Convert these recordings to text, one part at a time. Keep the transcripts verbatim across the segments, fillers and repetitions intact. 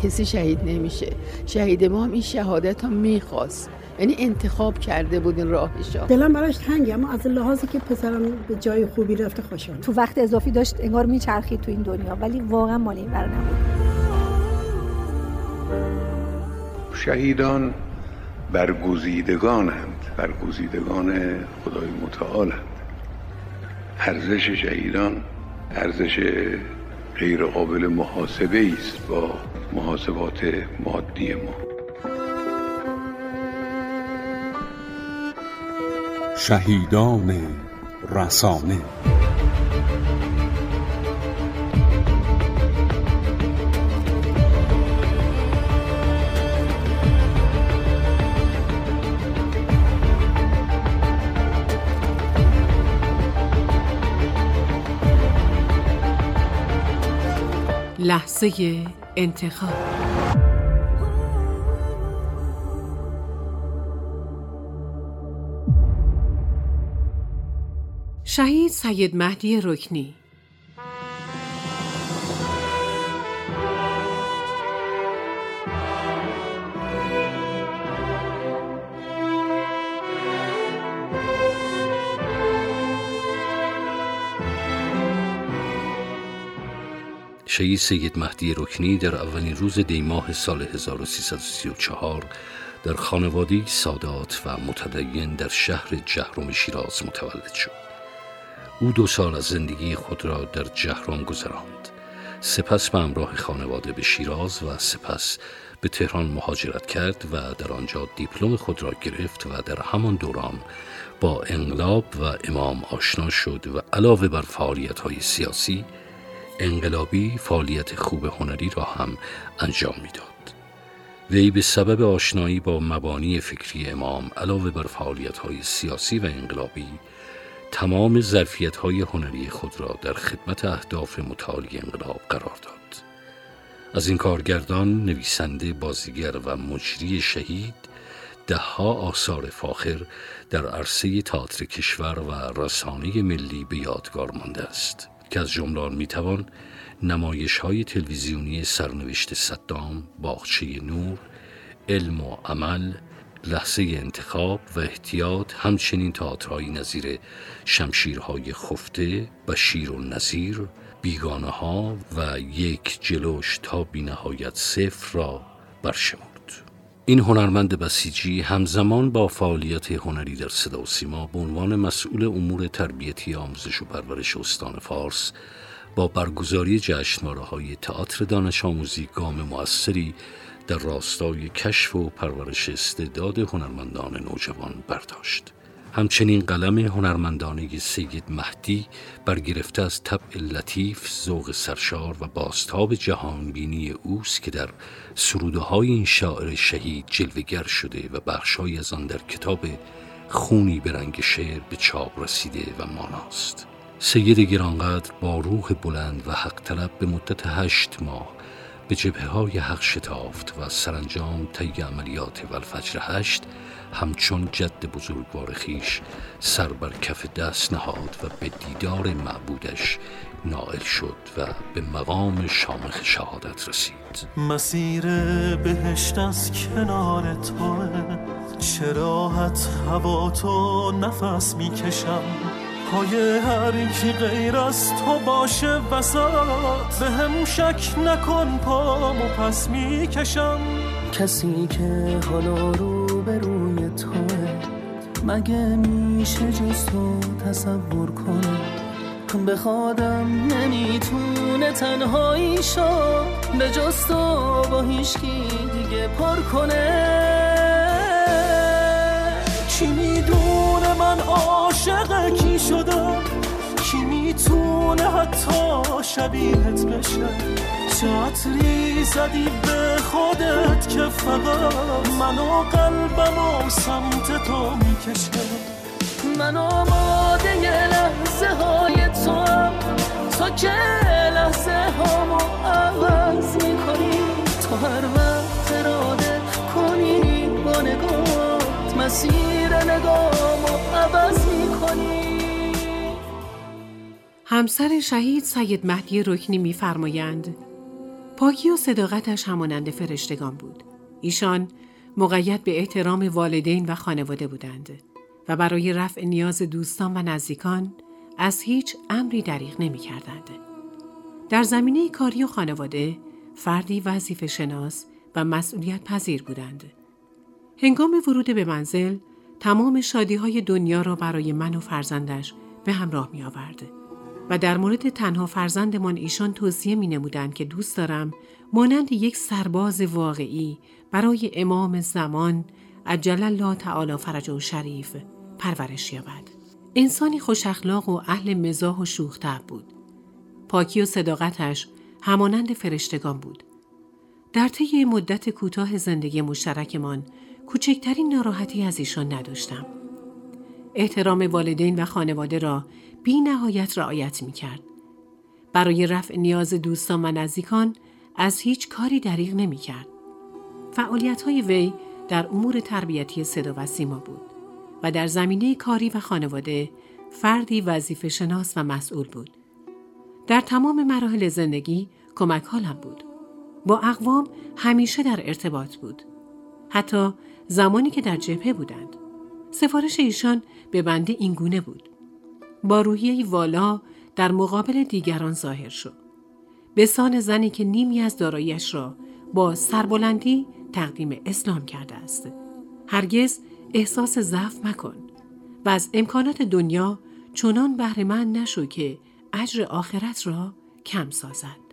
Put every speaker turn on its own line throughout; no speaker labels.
کسی شهید نمیشه. شهید ما هم این شهادت هم میخواست، یعنی انتخاب کرده بود این راهشو.
دلم براش تنگه، اما از لحاظی که پسرم به جای خوبی رفته خوشحالم.
تو وقت اضافی داشت انگار میچرخید تو این دنیا، ولی واقعا مال این ور نبود.
شهیدان برگزیدگانند، برگزیدگان خدای متعالند. ارزش شهیدان ارزش غیر قابل محاسبه است با محاسبات مادی ما.
شهیدان رسانه.
لحظه انتخاب. شهید سید مهدی رکنی.
شهید سید مهدی رکنی در اولین روز دی ماه سال هزار و سیصد و سی و چهار در خانواده‌ای سادات و متدین در شهر جهرم شیراز متولد شد. او دو سال از زندگی خود را در جهرم گذراند. سپس به همراه خانواده به شیراز و سپس به تهران مهاجرت کرد و در آنجا دیپلم خود را گرفت و در همان دوران با انقلاب و امام آشنا شد و علاوه بر فعالیت‌های سیاسی انقلابی فعالیت خوب هنری را هم انجام می‌داد. وی به سبب آشنایی با مبانی فکری امام علاوه بر فعالیت‌های سیاسی و انقلابی تمام ظرفیت‌های هنری خود را در خدمت اهداف متعالی انقلاب قرار داد. از این کارگردان، نویسنده، بازیگر و مجری شهید ده‌ها آثار فاخر در عرصه تئاتر کشور و رسانه ملی به یادگار مانده است که از جمله آن میتوان نمایش‌های تلویزیونی سرنوشت صدام، باغچه نور، علم و عمل، لحظه انتخاب و احتیاط، همچنین تئاترهای نظیر شمشیرهای خفته، بشیر و نظیر، بیگانه ها و یک جلوش تا بی نهایت صفر را برشمرد. این هنرمند بسیجی همزمان با فعالیت هنری در صدا و سیما به عنوان مسئول امور تربیتی آموزش و پرورش استان فارس با برگزاری جشنواره‌های تئاتر دانش آموزی گام مؤثری در راستای کشف و پرورش استعداد هنرمندان نوجوان برداشت. همچنین قلم هنرمندانه سید مهدی برگرفته از طبع لطیف، ذوق سرشار و بازتاب جهانبینی اوست که در سروده‌های این شاعر شهید جلوه‌گر شده و بخش‌هایی از آن در کتاب خونی به رنگ شعر به چاپ رسیده و ماناست. سید گرانقدر با روح بلند و حق طلب به مدت هشت ماه به جبهه‌های حق شتافت و سرانجام طی عملیات والفجر هشت همچون جد بزرگوار خیش سر بر کف دست نهاد و به دیدار معبودش نائل شد و به مقام شامخ شهادت رسید.
مسیر بهشت از کنار توه، چه راحت هوا تو نفس میکشم، پای هر کی غیر از تو باشه وسط، به هم شک نکن پامو پس میکشم.
کسی که حالا رو به روی توه، مگه میشه جز تو تصور کنه؟ بخوادم نمیتونه تنهایی شو، به جز تو با هیچکی دیگه پر کنه.
کی میدونه من عاشق کی شدم، کی میتونه حتی شبیهت بشه؟ چه عطری زدی به خودت که فقط منو قلبمو سمت تو میکشه.
من آماده یه لحظه های تو هم، تا که لحظه هامو عوض میکنی، تو هر وقت اراده کنی با نگات، مسیر نگامو عوض میکنی.
همسر شهید سید مهدی رکنی می‌فرمایند پاکی و صداقتش همانند فرشتگان بود. ایشان مقید به احترام والدین و خانواده بودند و برای رفع نیاز دوستان و نزدیکان از هیچ امری دریغ نمی کردند. در زمینه کاری و خانواده فردی وظیفه شناس و مسئولیت پذیر بودند. هنگام ورود به منزل تمام شادی‌های دنیا را برای من و فرزندش به همراه می آورد و در مورد تنها فرزندمان ایشان توصیه می نمودند که دوست دارم مانند یک سرباز واقعی برای امام زمان عجل الله تعالی فرجه شریف پرورش یابد. انسانی خوش اخلاق و اهل مزاح و شوخ طبع بود. پاکی و صداقتش همانند فرشتگان بود. در طی مدت کوتاه زندگی مشترکمان کوچکترین ناراحتی از ایشان نداشتم. احترام والدین و خانواده را بی نهایت رعایت می کرد. برای رفع نیاز دوستان و نزدیکان از هیچ کاری دریغ نمی کرد. فعالیت‌های وی در امور تربیتی صدا و سیما بود و در زمینه کاری و خانواده فردی وظیفه شناس و مسئول بود. در تمام مراحل زندگی کمک حالم بود. با اقوام همیشه در ارتباط بود. حتی زمانی که در جبهه بودند. سفارش ایشان به بنده این گونه بود: با روحیه‌ای والا در مقابل دیگران ظاهر شو. به سان زنی که نیمی از دارایی‌اش را با سربلندی تقدیم اسلام کرده است. هرگز احساس ضعف مکن و از امکانات دنیا چنان بهره مند نشو که اجر آخرت را کم سازد.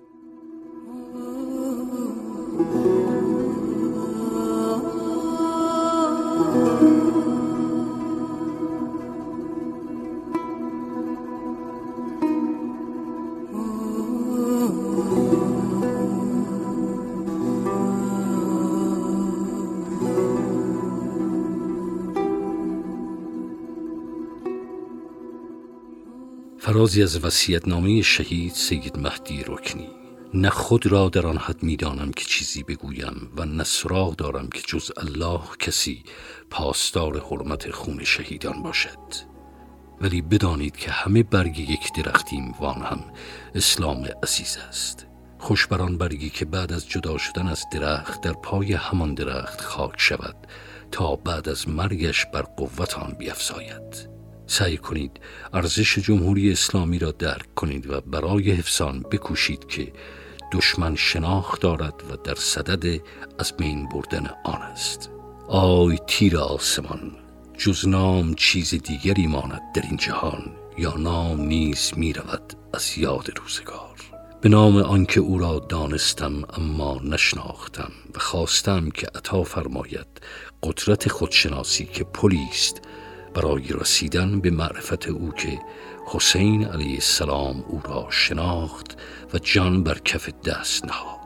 فرازی از وصیت‌نامه شهید سید مهدی رکنی. نه خود را در آن حد می‌دانم که چیزی بگویم و نه سراغ دارم که جز الله کسی پاسدار حرمت خون شهیدان باشد. ولی بدانید که همه برگ یک درختیم و آن هم اسلام عزیز است. خوش بر آن برگی که بعد از جدا شدن از درخت در پای همان درخت خاک شود تا بعد از مرگش بر قوت آن بیفزاید. سعی کنید ارزش جمهوری اسلامی را درک کنید و برای حفظ آن بکوشید که دشمن شناخت دارد و در صدد از بین بردن آن است. آی تیر آسمان، جز نام چیز دیگری ماند در این جهان یا نام نیز می رود از یاد روزگار. به نام آنکه او را دانستم اما نشناختم و خواستم که عطا فرماید قدرت خودشناسی که پلی است برای رسیدن به معرفت او که حسین علیه السلام او را شناخت و جان بر کف دست نهاد.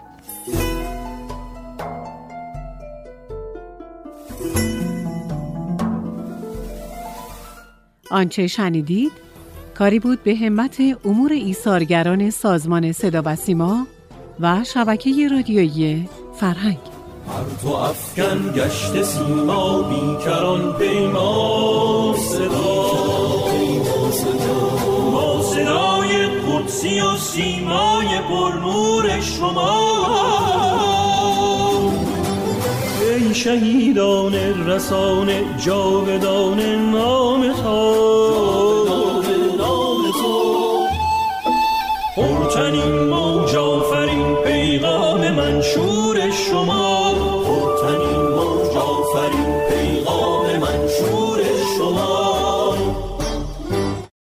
آنچه شنیدید کاری بود به همت امور ایثارگران سازمان صدا و سیما و شبکه رادیویی فرهنگ.
هر تو افکن گشت سیما بیکران پیما صدا، با صدای قدسی و سیمای پرنور شما. ای شهیدان رسان جاودان نام تا،